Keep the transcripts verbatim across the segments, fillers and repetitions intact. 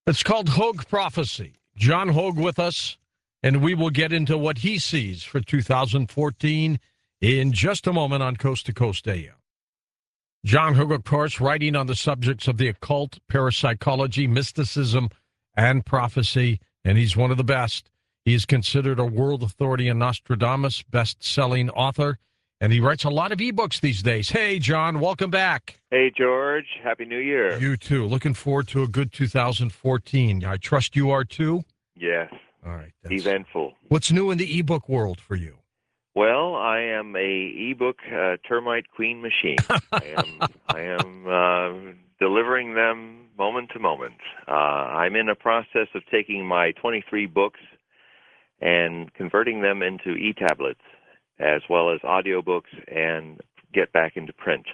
It's called Hogue Prophecy. John Hogue with us, and we will get into what he sees for two thousand fourteen in just a moment on Coast to Coast A M. John Hogue, of course, writing on the subjects of the occult, parapsychology, mysticism, and prophecy, and he's one of the best. He is considered a world authority in Nostradamus, best-selling author, and he writes a lot of ebooks these days. Hey, John, welcome back. Hey, George. Happy New Year. You too. Looking forward to a good two thousand fourteen. I trust you are too? Yes. All right. That's... Eventful. What's new in the ebook world for you? Well, I am a ebook uh, termite queen machine. I am, I am uh, delivering them moment to moment. Uh, I'm in a process of taking my twenty-three books and converting them into e-tablets, as well as audiobooks, and get back into print.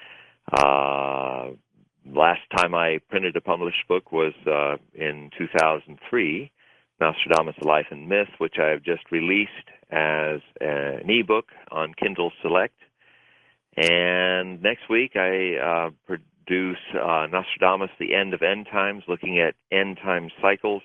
Uh, last time I printed a published book was uh, in two thousand three, Nostradamus, Life and Myth, which I have just released as an ebook on Kindle Select. And next week I uh, produce uh, Nostradamus, The End of End Times, looking at end time cycles,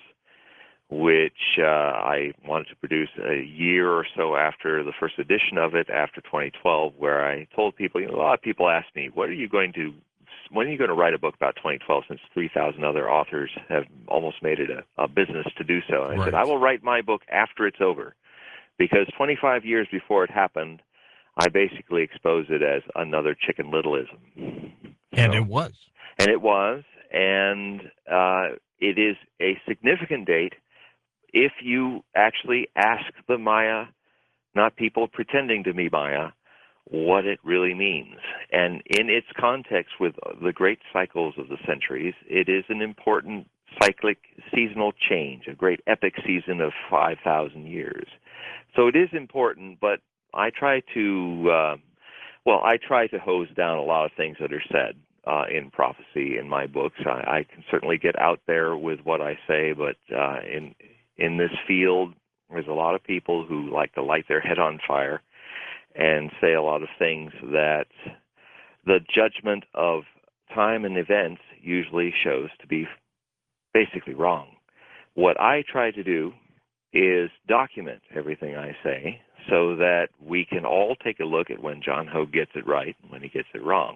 which uh, I wanted to produce a year or so after the first edition of it, after twenty twelve, where I told people, you know, a lot of people ask me, what are you going to, when are you going to write a book about twenty twelve, since three thousand other authors have almost made it a, a business to do so? And I Right. said, I will write my book after it's over, because twenty-five years before it happened, I basically exposed it as another Chicken Littleism. And So, it was. And it was, and uh, it is a significant date if you actually ask the Maya, not people pretending to be Maya, what it really means. And in its context with the great cycles of the centuries, it is an important cyclic seasonal change, a great epic season of five thousand years. So it is important, but I try to, uh, well, I try to hose down a lot of things that are said uh, in prophecy in my books. I, I can certainly get out there with what I say, but uh, in in this field, there's a lot of people who like to light their head on fire and say a lot of things that the judgment of time and events usually shows to be basically wrong. What I try to do is document everything I say so that we can all take a look at when John Hogue gets it right and when he gets it wrong.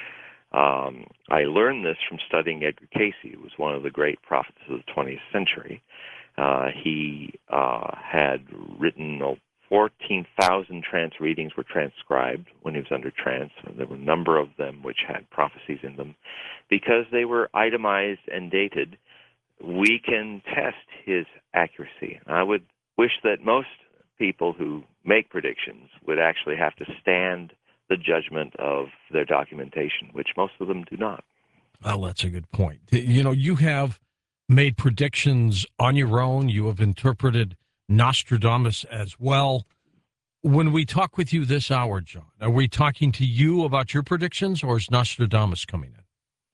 Um, I learned this from studying Edgar Cayce, who was one of the great prophets of the twentieth century. Uh, he uh, had written uh, fourteen thousand trance readings were transcribed when he was under trance. And there were a number of them which had prophecies in them. Because they were itemized and dated, we can test his accuracy. I would wish that most people who make predictions would actually have to stand the judgment of their documentation, which most of them do not. Well, that's a good point. You know, you have made predictions on your own. You have interpreted Nostradamus as well. When we talk with you this hour, John, are we talking to you about your predictions, or is Nostradamus coming in?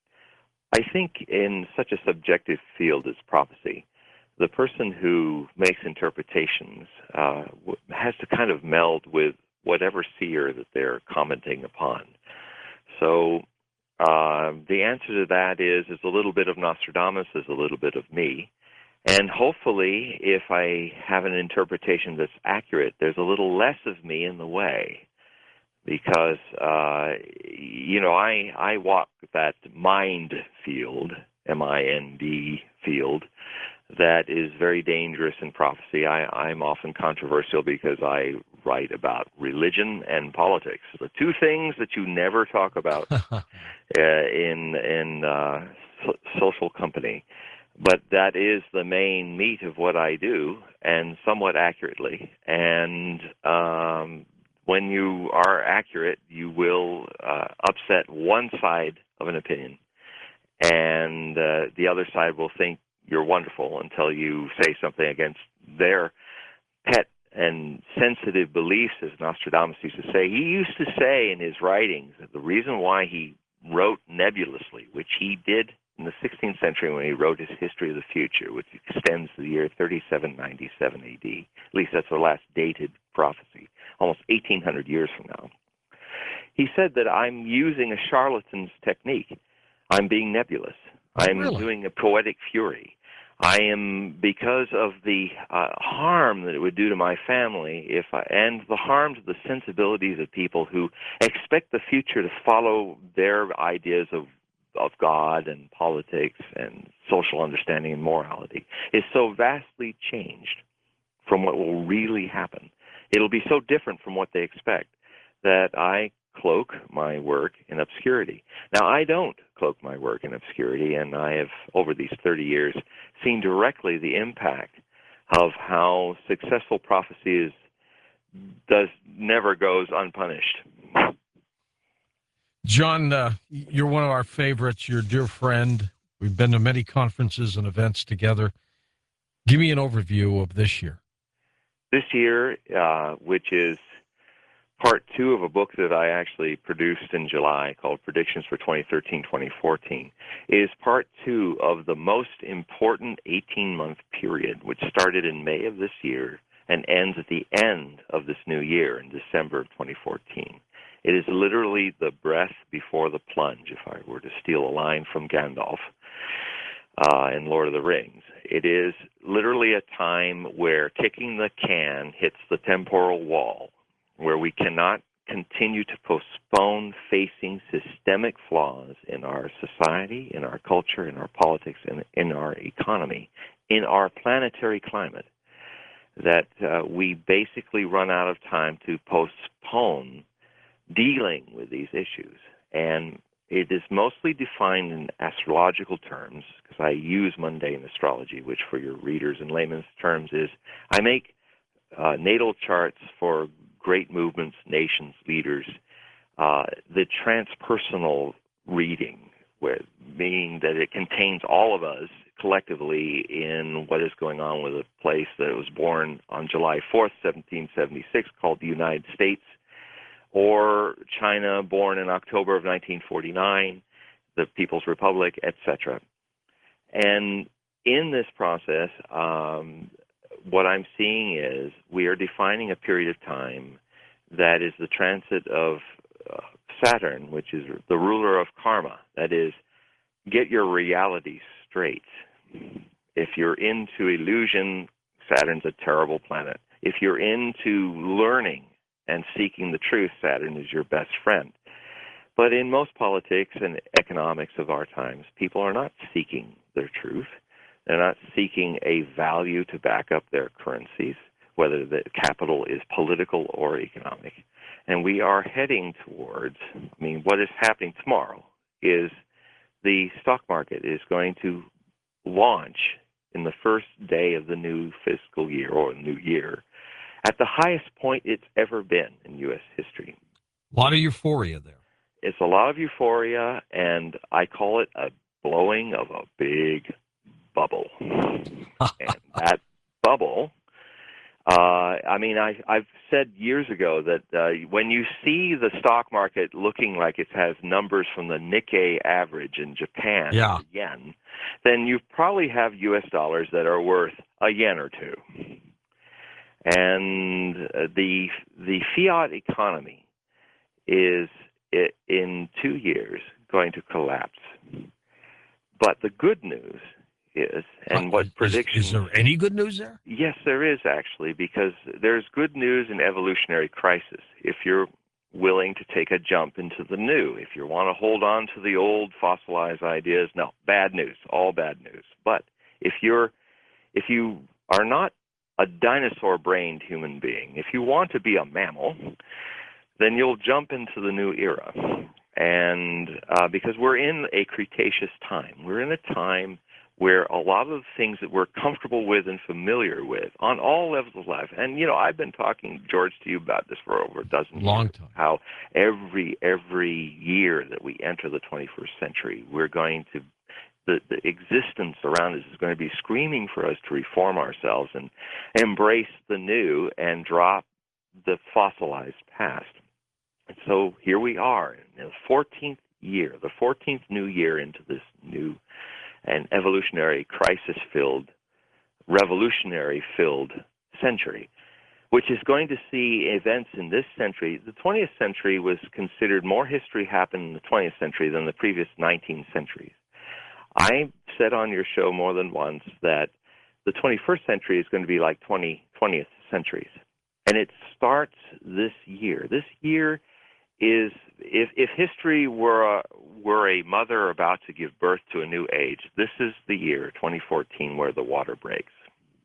I think in such a subjective field as prophecy, the person who makes interpretations uh, has to kind of meld with whatever seer that they're commenting upon. So uh, the answer to that is, is a little bit of Nostradamus, is a little bit of me. And hopefully, if I have an interpretation that's accurate, there's a little less of me in the way. Because, uh, you know, I, I walk that mind field, M I N D field, that is very dangerous in prophecy. I, I'm often controversial because I write about religion and politics, the two things that you never talk about uh, in, in uh, so- social company. But that is the main meat of what I do, and somewhat accurately. And um, when you are accurate, you will uh, upset one side of an opinion, and uh, the other side will think you're wonderful until you say something against their pet and sensitive beliefs, as Nostradamus used to say. He used to say in his writings that the reason why he wrote nebulously, which he did in the sixteenth century when he wrote his History of the Future, which extends to the year thirty-seven ninety-seven A D. At least that's the last dated prophecy, almost eighteen hundred years from now. He said that I'm using a charlatan's technique. I'm being nebulous. Oh, I'm really? doing a poetic fury. I am, because of the uh, harm that it would do to my family, if I, and the harm to the sensibilities of people who expect the future to follow their ideas of of God and politics and social understanding and morality, is so vastly changed from what will really happen. It'll be so different from what they expect that I cloak my work in obscurity. Now, I don't cloak my work in obscurity, and I have, over these thirty years, seen directly the impact of how successful prophecy is, does never goes unpunished. John, uh, you're one of our favorites. You're a dear friend. We've been to many conferences and events together. Give me an overview of this year. This year, uh, which is part two of a book that I actually produced in July called Predictions for twenty thirteen to twenty fourteen, is part two of the most important eighteen-month period, which started in May of this year and ends at the end of this new year in December of twenty fourteen. It is literally the breath before the plunge, if I were to steal a line from Gandalf uh, in Lord of the Rings. It is literally a time where kicking the can hits the temporal wall, where we cannot continue to postpone facing systemic flaws in our society, in our culture, in our politics, and in our economy, in our planetary climate, that uh, we basically run out of time to postpone dealing with these issues. And it is mostly defined in astrological terms, because I use mundane astrology, which for your readers in layman's terms is I make uh, natal charts for great movements, nations, leaders, uh, the transpersonal reading, where, meaning that it contains all of us collectively in what is going on with a place that was born on July fourth, seventeen seventy-six, called the United States, or China, born in October of nineteen forty-nine, the People's Republic, et cetera. And in this process, um, what I'm seeing is we are defining a period of time that is the transit of uh, Saturn, which is the ruler of karma. That is, get your reality straight. If you're into illusion, Saturn's a terrible planet. If you're into learning and seeking the truth, Saturn is your best friend. But in most politics and economics of our times, people are not seeking their truth. They're not seeking a value to back up their currencies, whether the capital is political or economic. And we are heading towards, I mean, what is happening tomorrow is the stock market is going to launch in the first day of the new fiscal year or new year at the highest point it's ever been in U S history. A lot of euphoria there. It's a lot of euphoria, and I call it a blowing of a big bubble. And that bubble, uh, I mean, I, I've said years ago that uh, when you see the stock market looking like it has numbers from the Nikkei average in Japan, yeah. the yen, then you probably have U S dollars that are worth a yen or two. And uh, the the fiat economy is it, in two years going to collapse. But the good news is, and what is, predictions... Is there any good news there? Yes, there is actually, because there's good news in evolutionary crisis. If you're willing to take a jump into the new, if you want to hold on to the old fossilized ideas, no, bad news, all bad news. But if you're, if you are not a dinosaur-brained human being, if you want to be a mammal, then you'll jump into the new era. And uh, because we're in a Cretaceous time, we're in a time where a lot of the things that we're comfortable with and familiar with on all levels of life, and, you know, I've been talking, George, to you about this for over a dozen years. Long time. How every, every year that we enter the twenty-first century, we're going to, the, the existence around us is going to be screaming for us to reform ourselves and embrace the new and drop the fossilized past. And so here we are in the fourteenth year, the fourteenth new year into this new and evolutionary crisis-filled, revolutionary-filled century, which is going to see events in this century. The twentieth century was considered more history happened in the twentieth century than the previous nineteen centuries. I said on your show more than once that the twenty-first century is going to be like twenty, twentieth centuries. And it starts this year. This year is, if, if history were a, were a mother about to give birth to a new age, this is the year, twenty fourteen, where the water breaks.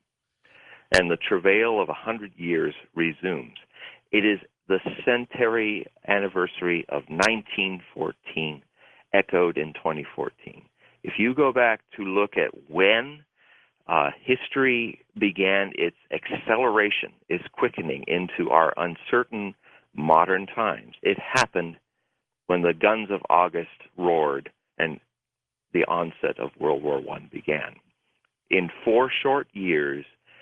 And the travail of one hundred years resumes. It is the centenary anniversary of nineteen fourteen, echoed in twenty fourteen. If you go back to look at when uh, history began its acceleration, its quickening into our uncertain modern times, it happened when the guns of August roared and the onset of World War One began. In four short years,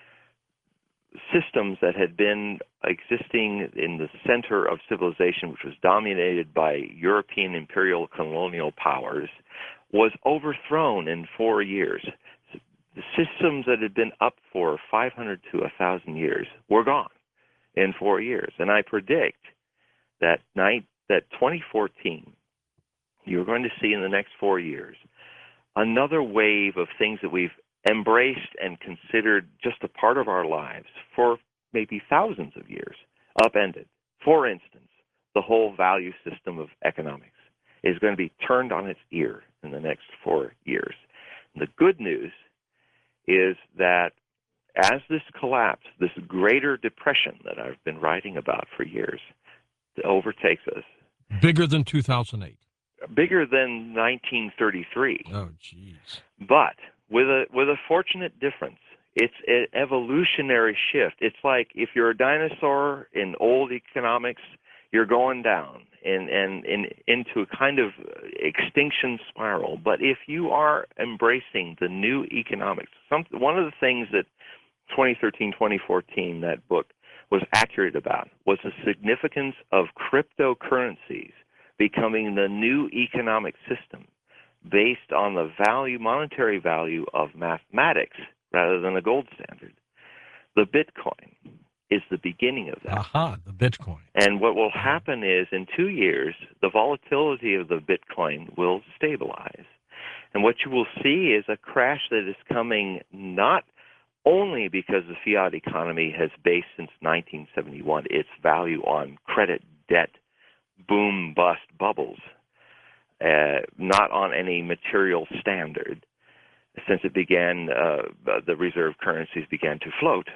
systems that had been existing in the center of civilization, which was dominated by European imperial colonial powers, was overthrown in four years. The systems that had been up for five hundred to one thousand years were gone in four years. And I predict that night, that twenty fourteen, you're going to see in the next four years another wave of things that we've embraced and considered just a part of our lives for maybe thousands of years, upended. For instance, the whole value system of economics is going to be turned on its ear in the next four years. And the good news is that as this collapse, this greater depression that I've been writing about for years, overtakes us. Bigger than two thousand eight. Bigger than nineteen thirty-three. Oh, jeez. But with a with a fortunate difference. It's an evolutionary shift. It's like if you're a dinosaur in old economics, you're going down and, and, and into a kind of extinction spiral. But if you are embracing the new economics, some, one of the things that twenty thirteen, twenty fourteen, that book, was accurate about was the significance of cryptocurrencies becoming the new economic system based on the value, monetary value of mathematics rather than a gold standard. The Bitcoin is the beginning of that. Aha, the Bitcoin. And what will happen is in two years, the volatility of the Bitcoin will stabilize. And what you will see is a crash that is coming not only because the fiat economy has based since nineteen seventy-one its value on credit, debt, boom, bust bubbles, uh, not on any material standard. Since it began, uh, the reserve currencies began to float.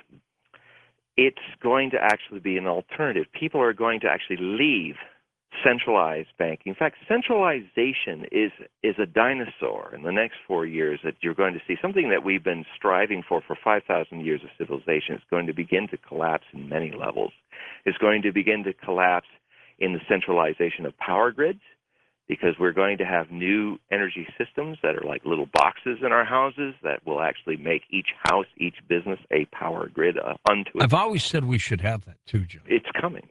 It's going to actually be an alternative. People are going to actually leave centralized banking. In fact, centralization is is a dinosaur in the next four years that you're going to see. Something that we've been striving for for five thousand years of civilization is going to begin to collapse in many levels. It's going to begin to collapse in the centralization of power grids, because we're going to have new energy systems that are like little boxes in our houses that will actually make each house, each business, a power grid uh, unto itself. I've always said we should have that too, John. It's coming.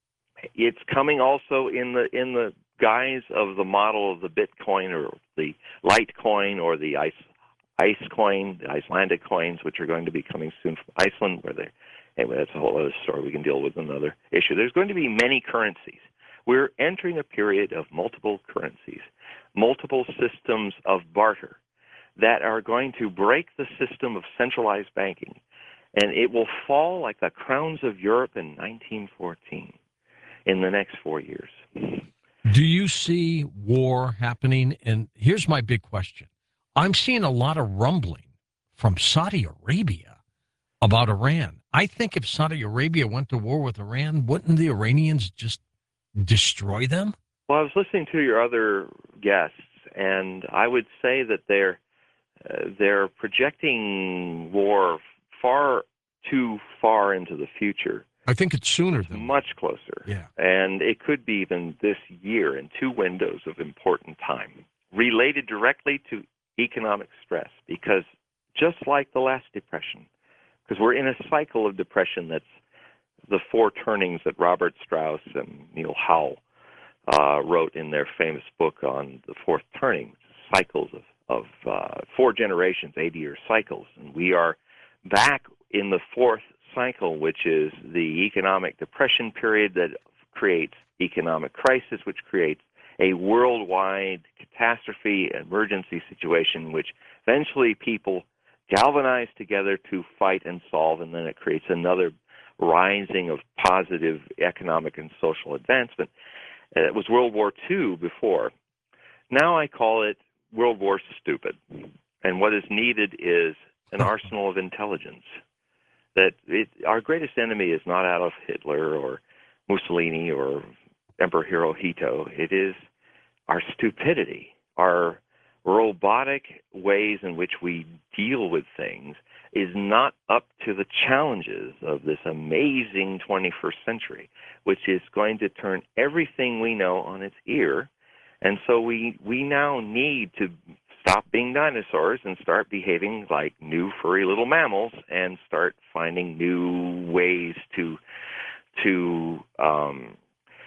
It's coming also in the in the guise of the model of the Bitcoin or the Litecoin or the Ice Ice coin, the Icelandic coins, which are going to be coming soon from Iceland, where they anyway, that's a whole other story. We can deal with another issue. There's going to be many currencies. We're entering a period of multiple currencies, multiple systems of barter that are going to break the system of centralized banking, and it will fall like the crowns of Europe in nineteen fourteen in the next four years. Do you see war happening? And here's my big question. I'm seeing a lot of rumbling from Saudi Arabia about Iran. I think if Saudi Arabia went to war with Iran, wouldn't the Iranians just destroy them? Well, I was listening to your other guests, and I would say that they're uh, they're projecting war far too far into the future. I think it's sooner than much closer. Yeah, and it could be even this year in two windows of important time, related directly to economic stress. Because just like the last depression, because we're in a cycle of depression that's the four turnings that Robert Strauss and Neil Howell uh, wrote in their famous book on the fourth turning, cycles of, of uh, four generations, eighty-year cycles. And we are back in the fourth cycle, which is the economic depression period that creates economic crisis, which creates a worldwide catastrophe, emergency situation, which eventually people galvanize together to fight and solve, and then it creates another rising of positive economic and social advancement. Uh, It was World War Two before. Now I call it World War Stupid. And what is needed is an arsenal of intelligence. That it, our greatest enemy is not Adolf Hitler or Mussolini or Emperor Hirohito. It is our stupidity, our robotic ways in which we deal with things is not up to the challenges of this amazing twenty-first century, which is going to turn everything we know on its ear. And so we, we now need to stop being dinosaurs and start behaving like new furry little mammals and start finding new ways to to um,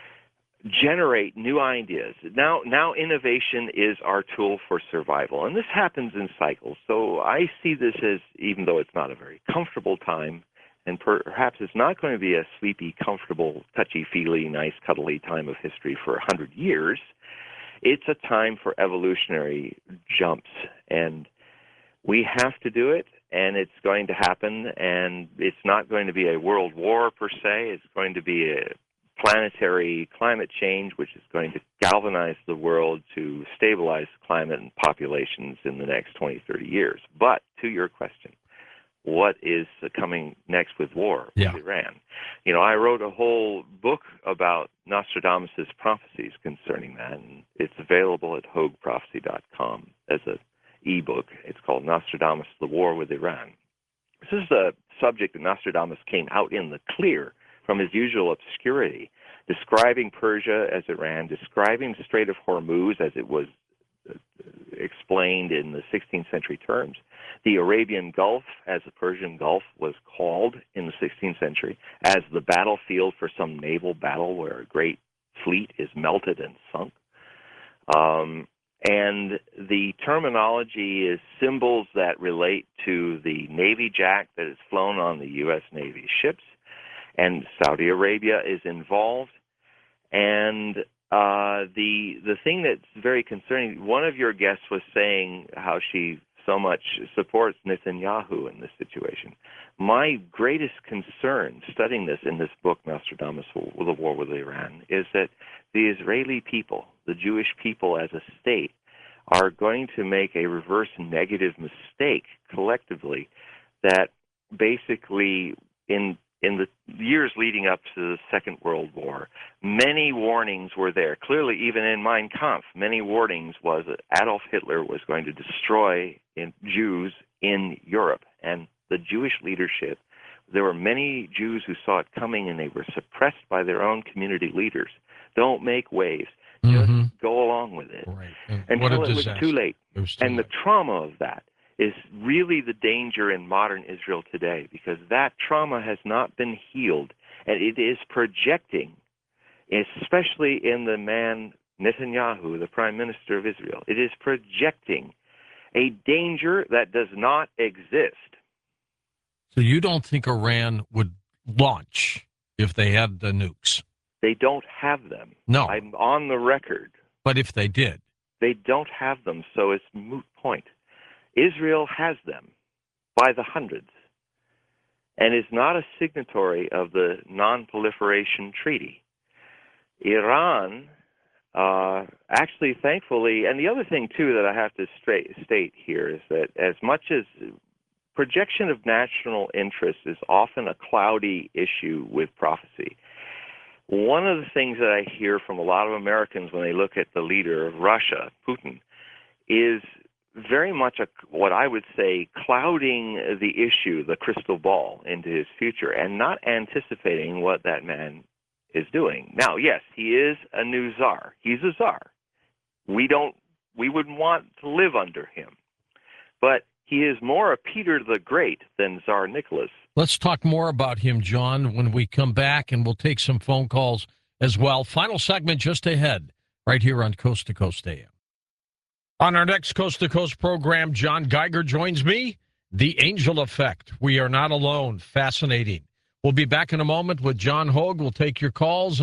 generate new ideas. Now, now innovation is our tool for survival, and this happens in cycles. So I see this as, even though it's not a very comfortable time, and perhaps it's not going to be a sleepy, comfortable, touchy-feely, nice, cuddly time of history for a hundred years, it's a time for evolutionary jumps, and we have to do it, and it's going to happen, and it's not going to be a world war per se. It's going to be a planetary climate change, which is going to galvanize the world to stabilize climate and populations in the next twenty, thirty years. But to your question, what is coming next with war Yeah. with Iran? You know, I wrote a whole book about Nostradamus' prophecies concerning that, and it's available at hogue prophecy dot com as an ebook. It's called Nostradamus, the War with Iran. This is a subject that Nostradamus came out in the clear from his usual obscurity, describing Persia as Iran, describing the Strait of Hormuz as it was explained in the sixteenth century terms, the Arabian Gulf as the Persian Gulf was called in the sixteenth century, as the battlefield for some naval battle where a great fleet is melted and sunk. Um, and the terminology is symbols that relate to the Navy Jack that is flown on the U S Navy ships, and Saudi Arabia is involved. And uh, the the thing that's very concerning, one of your guests was saying how she so much supports Netanyahu in this situation. My greatest concern studying this in this book, Nostradamus, The War with Iran, is that the Israeli people, the Jewish people as a state, are going to make a reverse negative mistake collectively that basically in in the years leading up to the Second World War, many warnings were there. Clearly, even in Mein Kampf, many warnings was that Adolf Hitler was going to destroy in Jews in Europe. And the Jewish leadership, there were many Jews who saw it coming, and they were suppressed by their own community leaders. Don't make waves. Just Mm-hmm. go along with it. Right. And what Until a it was disaster. too late. It was too And the late. trauma of that is really the danger in modern Israel today, because that trauma has not been healed, and it is projecting, especially in the man Netanyahu, the Prime Minister of Israel. It is projecting a danger that does not exist. So you don't think Iran would launch if they had the nukes? They don't have them. No. I'm on the record. But if they did? They don't have them, so it's a moot point. Israel has them by the hundreds and is not a signatory of the Non-Proliferation Treaty. Iran, uh, actually, thankfully, and the other thing, too, that I have to straight, state here is that as much as projection of national interest is often a cloudy issue with prophecy, one of the things that I hear from a lot of Americans when they look at the leader of Russia, Putin, is very much a, what I would say, clouding the issue, the crystal ball, into his future, and not anticipating what that man is doing. Now, yes, he is a new czar. He's a czar. We don't, we wouldn't want to live under him. But he is more a Peter the Great than Tsar Nicholas. Let's talk more about him, John, when we come back, and we'll take some phone calls as well. Final segment just ahead, right here on Coast to Coast A M. On our next Coast to Coast program, John Geiger joins me. The Angel Effect. We are not alone. Fascinating. We'll be back in a moment with John Hogue. We'll take your calls and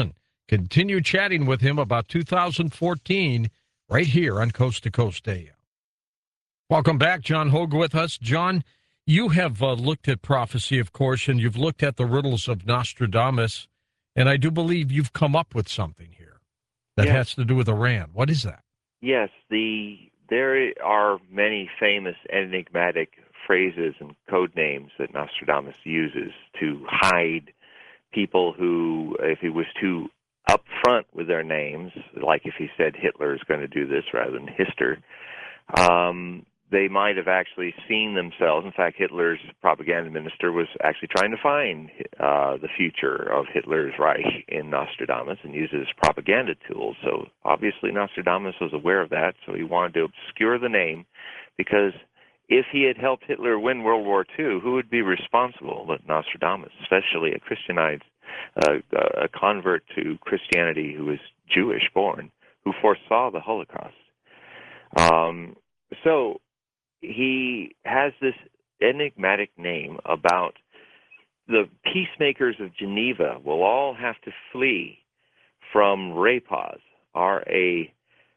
Continue chatting with him about two thousand fourteen right here on Coast to Coast A M. Welcome back, John Hogue with us. John, you have uh, looked at prophecy, of course, and you've looked at the riddles of Nostradamus, and I do believe you've come up with something here that Yes. has to do with Iran. What is that? Yes, the there are many famous enigmatic phrases and code names that Nostradamus uses to hide people who, if he was too upfront with their names, like if he said Hitler is going to do this rather than Hister, um, they might have actually seen themselves. In fact, Hitler's propaganda minister was actually trying to find uh, the future of Hitler's Reich in Nostradamus and use it as propaganda tools. So obviously Nostradamus was aware of that, so he wanted to obscure the name, because if he had helped Hitler win World War Two, who would be responsible but Nostradamus, especially a Christianized, uh, a convert to Christianity who was Jewish born, who foresaw the Holocaust. Um, so he has this enigmatic name about the peacemakers of Geneva will all have to flee from Rapaz, R A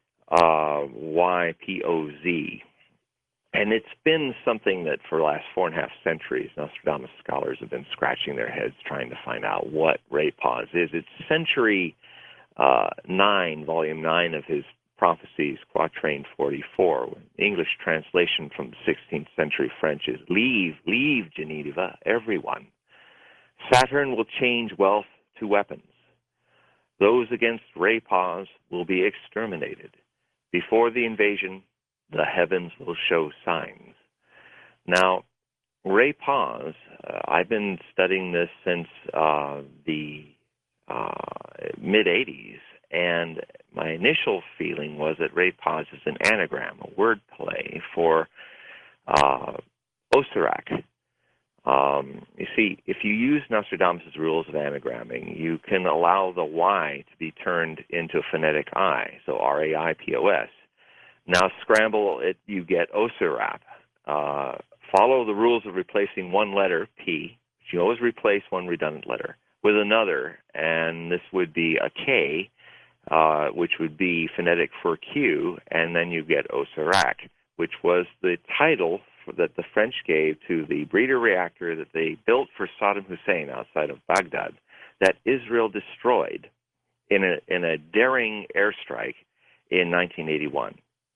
Y P O Z. And it's been something that for the last four and a half centuries, Nostradamus scholars have been scratching their heads trying to find out what Rapaz is. It's century uh, nine, volume nine of his Prophecies, Quatrain forty-four. English translation from the sixteenth century French is, leave, leave Geneva, everyone. Saturn will change wealth to weapons. Those against Rapaz will be exterminated. Before the invasion, the heavens will show signs. Now, Rapaz, uh, I've been studying this since uh, the uh, mid-eighties, and my initial feeling was that Rapaz is an anagram, a word play for uh, Osirak. Um, you see, if you use Nostradamus' rules of anagramming, you can allow the Y to be turned into a phonetic I, so R A I P O S. Now scramble it, you get Osirak. Uh, follow the rules of replacing one letter, P. You always replace one redundant letter with another, and this would be a K, Uh, which would be phonetic for Q, and then you get Osirak, which was the title for, that the French gave to the breeder reactor that they built for Saddam Hussein outside of Baghdad, that Israel destroyed in a, in a daring airstrike in nineteen eighty-one,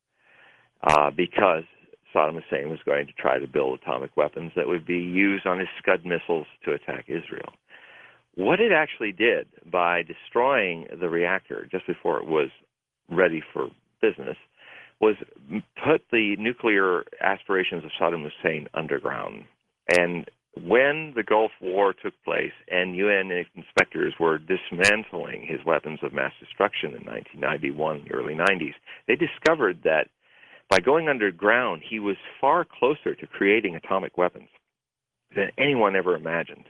uh, because Saddam Hussein was going to try to build atomic weapons that would be used on his Scud missiles to attack Israel. What it actually did by destroying the reactor just before it was ready for business was put the nuclear aspirations of Saddam Hussein underground. And when the Gulf War took place and U N inspectors were dismantling his weapons of mass destruction in nineteen ninety-one, the early nineties, they discovered that by going underground, he was far closer to creating atomic weapons than anyone ever imagined.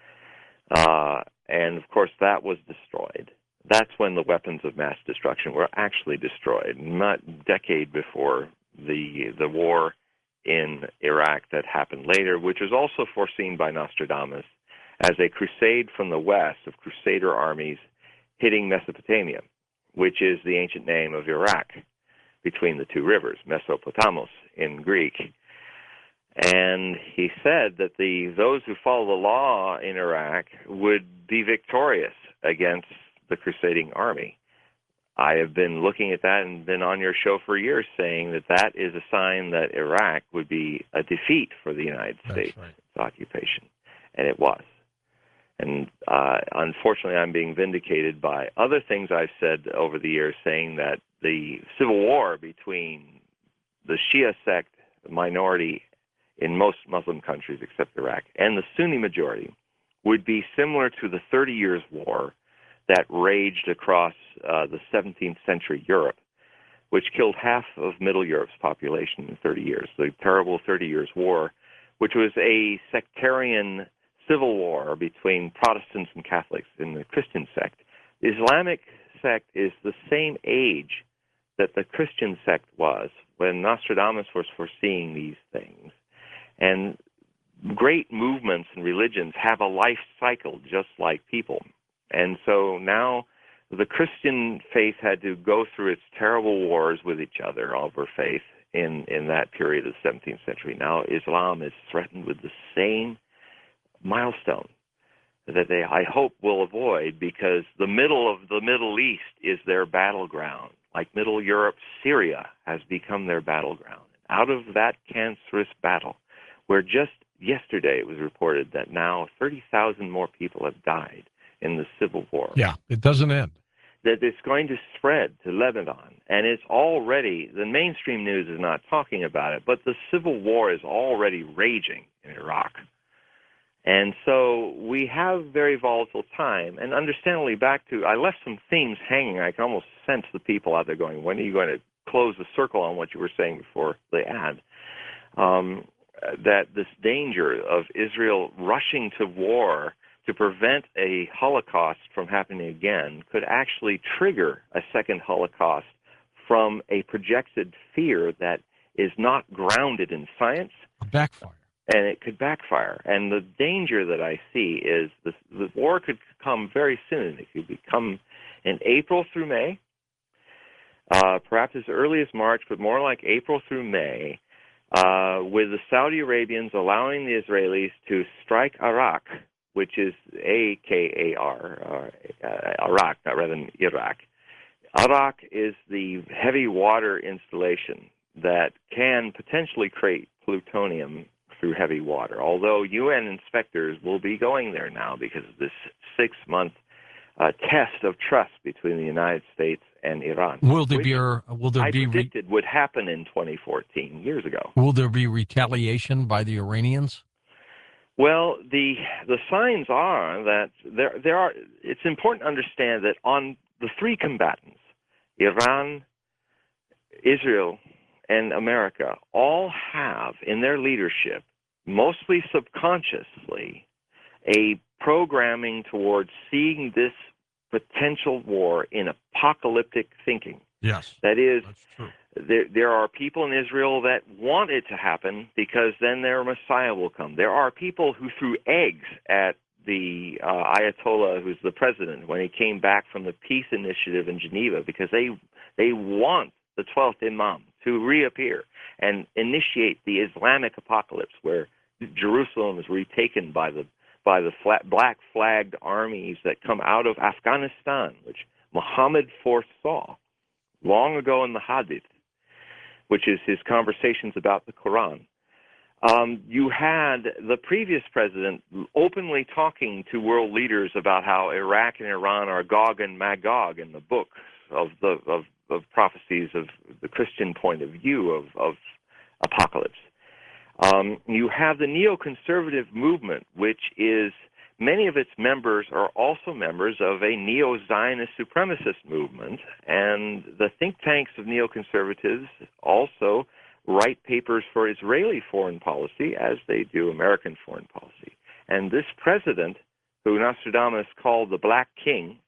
Uh, and, of course, that was destroyed. That's when the weapons of mass destruction were actually destroyed, not a decade before the the war in Iraq that happened later, which was also foreseen by Nostradamus as a crusade from the west of crusader armies hitting Mesopotamia, which is the ancient name of Iraq, between the two rivers, Mesopotamos in Greek. And he said that the those who follow the law in Iraq would be victorious against the crusading army. I have been looking at that and been on your show for years saying that that is a sign that Iraq would be a defeat for the United States, That's right. its occupation. And it was. And uh, unfortunately, I'm being vindicated by other things I've said over the years, saying that the civil war between the Shia sect minority in most Muslim countries except Iraq and the Sunni majority would be similar to the Thirty Years' War that raged across uh, the seventeenth century Europe, which killed half of Middle Europe's population in thirty years, the terrible Thirty Years' War, which was a sectarian civil war between Protestants and Catholics in the Christian sect. The Islamic sect is the same age that the Christian sect was when Nostradamus was foreseeing these things. And great movements and religions have a life cycle just like people. And so now the Christian faith had to go through its terrible wars with each other over faith in, in that period of the seventeenth century. Now Islam is threatened with the same milestone that they, I hope, will avoid, because the middle of the Middle East is their battleground. Like Middle Europe, Syria has become their battleground. Out of that cancerous battle, where just yesterday it was reported that now thirty thousand more people have died in the civil war. Yeah, it doesn't end. That it's going to spread to Lebanon, and it's already, the mainstream news is not talking about it, but the civil war is already raging in Iraq. And so we have very volatile time, and understandably back to, I left some themes hanging. I can almost sense the people out there going, when are you going to close the circle on what you were saying before the ad? Um, that this danger of Israel rushing to war to prevent a Holocaust from happening again could actually trigger a second Holocaust from a projected fear that is not grounded in science. A backfire. And it could backfire. And the danger that I see is the, the war could come very soon. It could become in April through May, uh, perhaps as early as March, but more like April through May, uh, with the Saudi Arabians allowing the Israelis to strike Iraq, which is A K A R, uh, uh, Iraq, not rather than Iraq. Iraq is the heavy water installation that can potentially create plutonium through heavy water, although U N inspectors will be going there now because of this six-month uh, test of trust between the United States and Iran. Will there be, or will there I be predicted would happen in twenty fourteen, years ago. Will there be retaliation by the Iranians? Well, the the signs are that there there are. It's important to understand that on the three combatants, Iran, Israel, and America, all have in their leadership, mostly subconsciously, a programming towards seeing this potential war in apocalyptic thinking. Yes, that is, that's true. There, there are people in Israel that want it to happen because then their Messiah will come. There are people who threw eggs at the uh, Ayatollah, who's the president, when he came back from the peace initiative in Geneva, because they they want the twelfth Imam to reappear and initiate the Islamic apocalypse, where Jerusalem is retaken by the by the flat, black flagged armies that come out of Afghanistan, which Muhammad foresaw long ago in the Hadith, which is his conversations about the Quran. Um, you had the previous president openly talking to world leaders about how Iraq and Iran are Gog and Magog in the book of the of, of prophecies of the Christian point of view of, of apocalypse. Um, you have the neoconservative movement, which is, many of its members are also members of a neo-Zionist supremacist movement, and the think tanks of neoconservatives also write papers for Israeli foreign policy as they do American foreign policy. And this president, who Nostradamus called the Black King,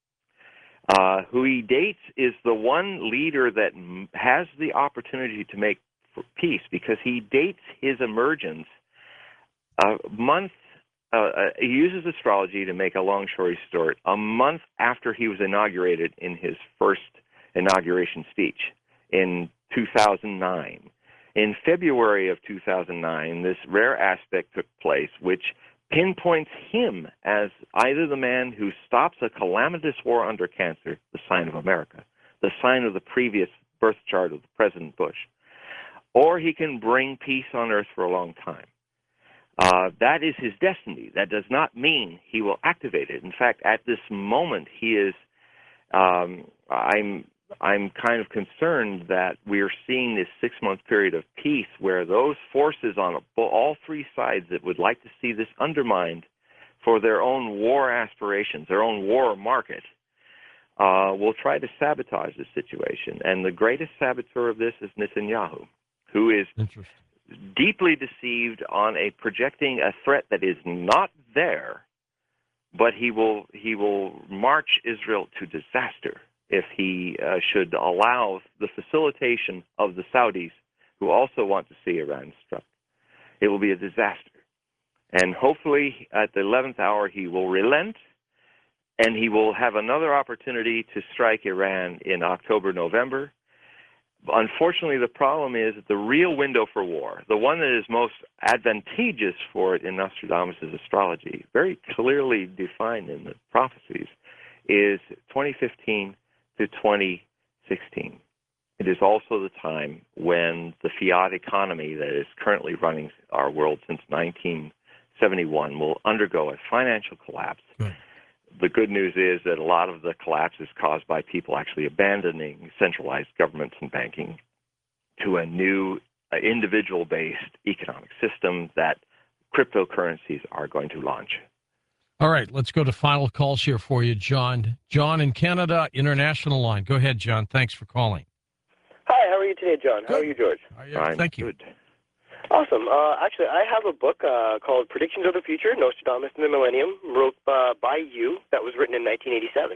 uh, who he dates is the one leader that m- has the opportunity to make peace, because he dates his emergence a month. Uh, he uses astrology to make a long story short, a month after he was inaugurated in his first inauguration speech in two thousand nine. In February of two thousand nine, this rare aspect took place, which pinpoints him as either the man who stops a calamitous war under cancer, the sign of America, the sign of the previous birth chart of President Bush, or he can bring peace on earth for a long time. Uh, that is his destiny. That does not mean he will activate it. In fact, at this moment, he is. Um, I'm. I'm kind of concerned that we are seeing this six-month period of peace, where those forces on all three sides that would like to see this undermined for their own war aspirations, their own war market, uh, will try to sabotage the situation. And the greatest saboteur of this is Netanyahu, who is deeply deceived on a projecting a threat that is not there, but he will he will march Israel to disaster if he uh, should allow the facilitation of the Saudis, who also want to see Iran struck. It will be a disaster. And hopefully at the eleventh hour he will relent and he will have another opportunity to strike Iran in October, November. Unfortunately, the problem is that the real window for war, the one that is most advantageous for it in Nostradamus' astrology, very clearly defined in the prophecies, is twenty fifteen to twenty sixteen. It is also the time when the fiat economy that is currently running our world since nineteen seventy-one will undergo a financial collapse. Good. The good news is that a lot of the collapse is caused by people actually abandoning centralized governments and banking to a new uh, individual-based economic system that cryptocurrencies are going to launch. All right, let's go to final calls here for you, John. John in Canada, international line. Go ahead, John. Thanks for calling. Hi, how are you today, John? Good. How are you, George? Are you? I'm Thank you. good. Awesome. Uh, actually, I have a book uh, called Predictions of the Future, Nostradamus and the Millennium, wrote uh, by you, that was written in nineteen eighty-seven.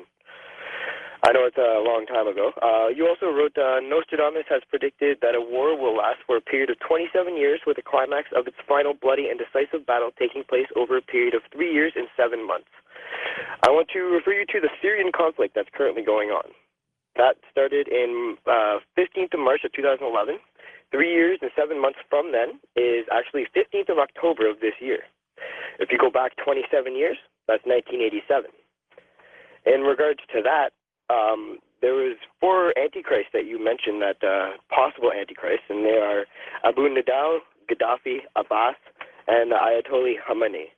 I know it's a long time ago. Uh, you also wrote, uh, Nostradamus has predicted that a war will last for a period of twenty-seven years with a climax of its final bloody and decisive battle taking place over a period of three years and seven months. I want to refer you to the Syrian conflict that's currently going on. That started in uh, fifteenth of March of two thousand eleven. Three years and seven months from then is actually fifteenth of October of this year. If you go back twenty-seven years, that's nineteen eighty-seven. In regards to that, um, there was four antichrists that you mentioned, that uh, possible antichrists, and they are Abu Nidal, Gaddafi, Abbas, and the Ayatollah Khamenei.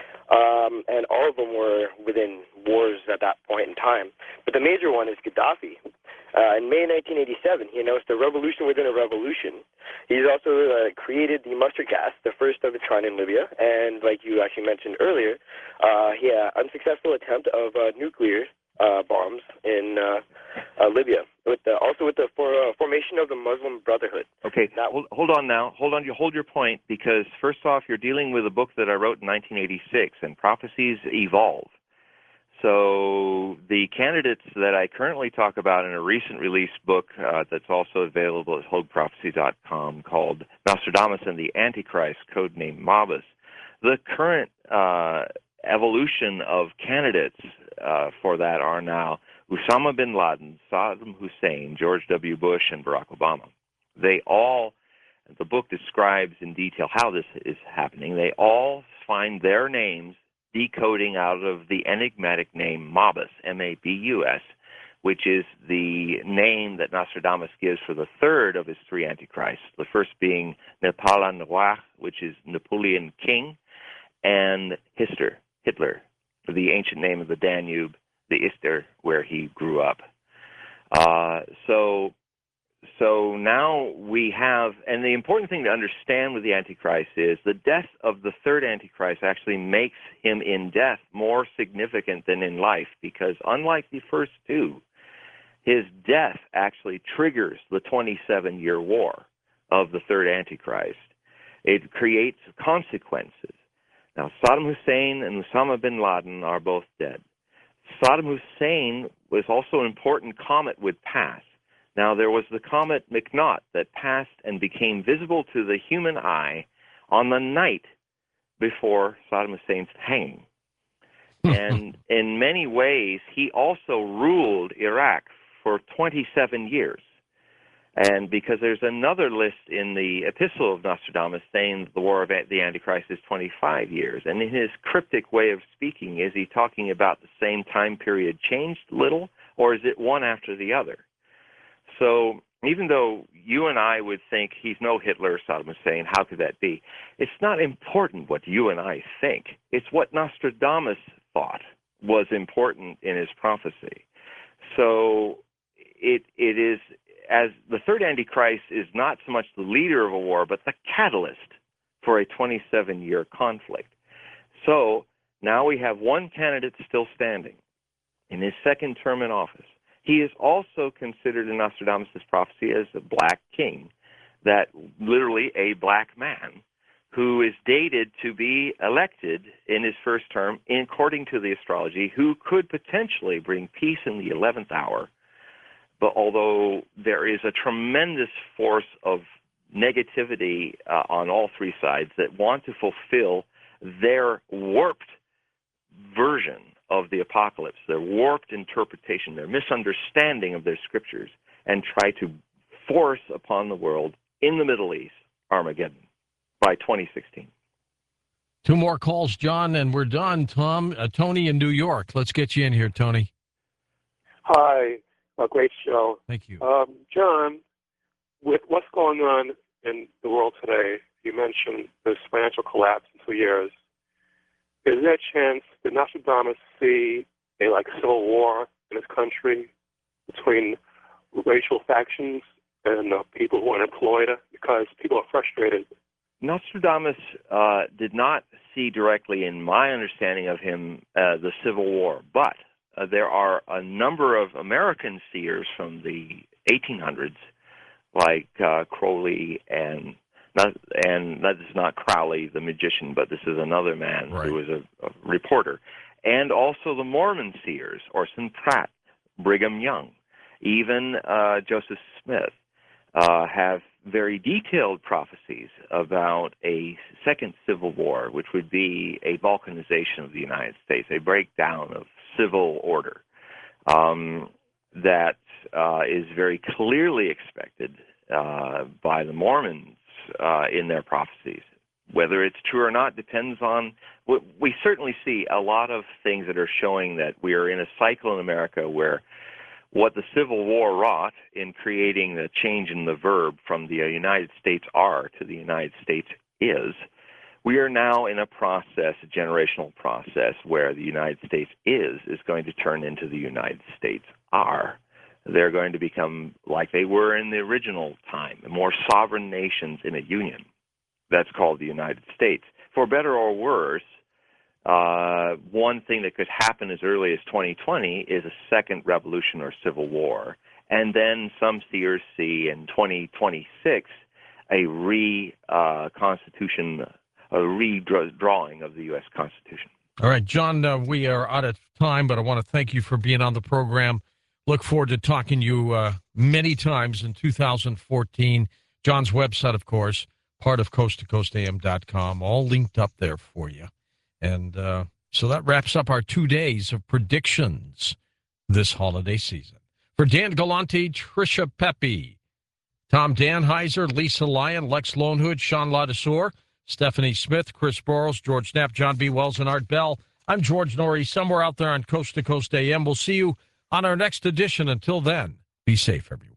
Um, and all of them were within wars at that point in time. But the major one is Gaddafi. Uh, in May nineteen eighty-seven, he announced a revolution within a revolution. He's also uh, created the mustard gas, the first of its kind in Libya. And like you actually mentioned earlier, uh, he had an unsuccessful attempt of uh, nuclear uh, bombs in uh, uh, Libya, with the, also with the for, uh, formation of the Muslim Brotherhood. Okay, now hold, hold on now. Hold on, you hold your point, because first off, you're dealing with a book that I wrote in nineteen eighty-six, and prophecies evolve. So the candidates that I currently talk about in a recent released book uh, that's also available at hogue prophecy dot com called Nostradamus and the Antichrist, codenamed Mabus. The current uh, evolution of candidates uh, for that are now Osama bin Laden, Saddam Hussein, George W. Bush, and Barack Obama. They all, the book describes in detail how this is happening, they all find their names decoding out of the enigmatic name Mabus, M A B U S, which is the name that Nostradamus gives for the third of his three antichrists, the first being Napoleon Roi, which is Napoleon King, and Hitler, Hitler, the ancient name of the Danube, the Ister, where he grew up. Uh, so So now we have, and the important thing to understand with the Antichrist is the death of the third Antichrist actually makes him in death more significant than in life, because unlike the first two, his death actually triggers the twenty-seven-year war of the third Antichrist. It creates consequences. Now, Saddam Hussein and Osama bin Laden are both dead. Saddam Hussein was also an important comet would pass. Now, there was the comet McNaught that passed and became visible to the human eye on the night before Saddam Hussein's hanging. And in many ways, he also ruled Iraq for twenty-seven years. And because there's another list in the Epistle of Nostradamus saying that the War of the Antichrist is twenty-five years. And in his cryptic way of speaking, is he talking about the same time period changed little, or is it one after the other? So even though you and I would think he's no Hitler or Saddam Hussein, how could that be? It's not important what you and I think. It's what Nostradamus thought was important in his prophecy. So it it is, as the third Antichrist is not so much the leader of a war, but the catalyst for a twenty-seven-year conflict. So now we have one candidate still standing in his second term in office. He is also considered in Nostradamus' prophecy as a black king, that literally a black man who is dated to be elected in his first term, according to the astrology, who could potentially bring peace in the eleventh hour. But although there is a tremendous force of negativity uh, on all three sides that want to fulfill their warped version of the apocalypse, their warped interpretation, their misunderstanding of their scriptures, and try to force upon the world in the Middle East Armageddon by twenty sixteen. Two more calls, John, and we're done. Tom, uh, Tony in New York. Let's get you in here, Tony. Hi, a great show. Thank you. Um, John, with what's going on in the world today, you mentioned this financial collapse in two years. Is there a chance that Nostradamus see a like civil war in this country between racial factions and uh, people who are unemployed because people are frustrated? Nostradamus uh, did not see directly, in my understanding of him, uh, the Civil War, but uh, there are a number of American seers from the eighteen hundreds, like uh, Crowley and not, and that is not Crowley, the magician, but this is another man right. who was a, a reporter, and also the Mormon seers, Orson Pratt, Brigham Young, even uh, Joseph Smith. Uh, have very detailed prophecies about a second civil war, which would be a balkanization of the United States, a breakdown of civil order um, that uh, is very clearly expected uh, by the Mormons uh, in their prophecies. Whether it's true or not depends on, we certainly see a lot of things that are showing that we are in a cycle in America where what the Civil War wrought in creating the change in the verb from the United States are to the United States is, we are now in a process, a generational process, where the United States is is going to turn into the United States are. They're going to become like they were in the original time, more sovereign nations in a union. That's called the United States. For better or worse, Uh, one thing that could happen as early as twenty twenty is a second revolution or civil war. And then some seers see in twenty twenty-six a re-constitution, uh, a redrawing of the U S Constitution. All right, John, uh, we are out of time, but I want to thank you for being on the program. Look forward to talking to you uh, many times in two thousand fourteen. John's website, of course, part of coast to coast a m dot com, all linked up there for you. And uh, so that wraps up our two days of predictions this holiday season. For Dan Galante, Tricia Pepe, Tom Danheiser, Lisa Lyon, Lex Lonehood, Sean Ladouceur, Stephanie Smith, Chris Borles, George Knapp, John B. Wells, and Art Bell. I'm George Norrie, somewhere out there on Coast to Coast A M. We'll see you on our next edition. Until then, be safe, everyone.